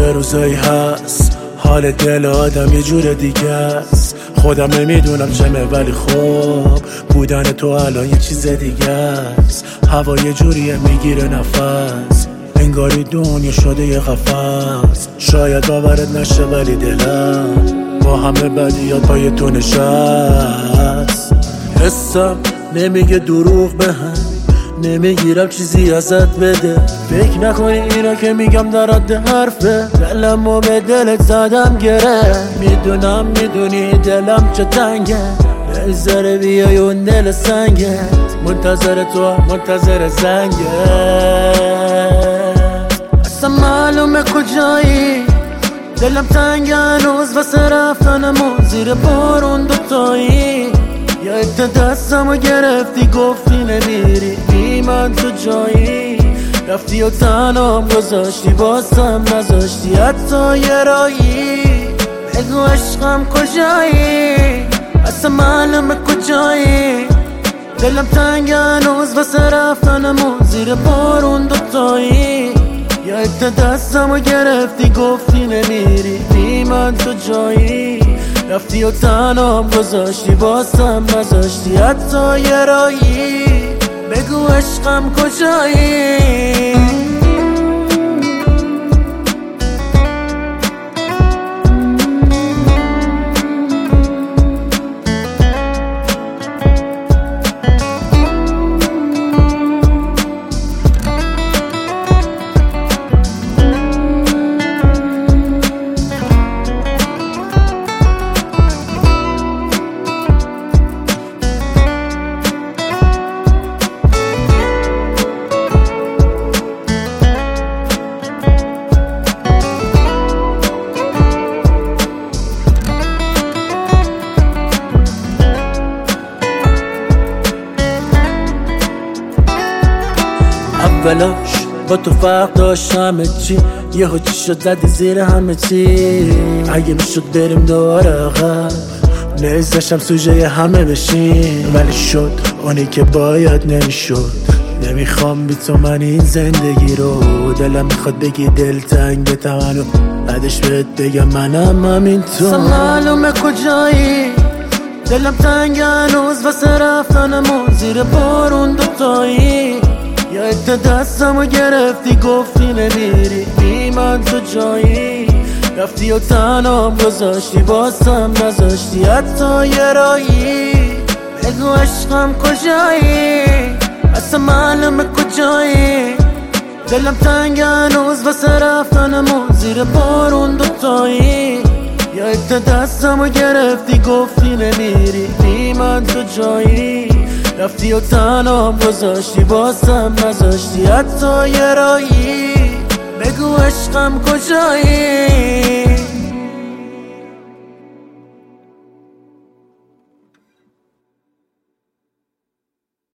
یه روزایی هست حال دل آدم یه جور دیگه است. خودم نمیدونم چمه ولی خب بودن تو الان یه چیز دیگه است. هوا یه جوریه میگیره نفس، انگاری دنیا شده یه قفس. شاید باورت نشه ولی دلم با همه بدیات پای تو نشست. حسم نمیگه دروغ بهم، نمیگیرم چیزی ازت بده. فکر نکنی اینا که میگم در حد حرفه، دلمو به دلت زدم گره. میدونم میدونی دلم چه تنگه، نمیذاره بیای اون دل سنگه. منتظر تو منتظر زنگه، اصلا معلومه کجایی. دلم تنگ هنوز واسه رفتنمون زیر بارون دوتایی. یا دستمو گرفتی گفتی نمیری بی من تو جایی. رفتی و تنام گذاشتی بازم نذاشتی حتی یه رایی. بگو عشقم کجایی، اصلا معلومه کجایی. دلم تنگ هنوز واسه رفتنمون زیر بارون دوتایی. یا دستمو گرفتی گفتی نمیری بی من تو جایی. رفتی و تنام گذاشتی بازم نذاشتی حتی یه رایی. بگو عشقم کجایی. اولاش با تو فرق داشت همه چی، یهو چی شد زدی زیر همه چی. اگه میشد بریم دوباره عقب، نزدشم سوژه همه بشیم. ولی شد اونی که باید نمیشد. نمیخوام بی تو من این زندگی رو. دلم میخواد بگی دلتنگ تمنو، بعدش بهت بگم منم همین تو. اصلا معلومه کجایی. دلم تنگ هنوز واسه رفتنمون زیر بارون دوتایی. یا دستمو گرفتی گفتی نمیری بی من تو جایی. رفتی و تنام گذاشتی بازم نذاشتی حتی یه رایی. بگو عشقم کجایی، اصلا معلومه کجایی. دلم تنگ هنوز واسه رفتنمون زیر بارون دوتایی. یا دستمو گرفتی گفتی نمیری بی من تو جایی. رفتی و تنام گذاشتی بازم نذاشتی حتی یه رایی. بگو عشقم کجایی.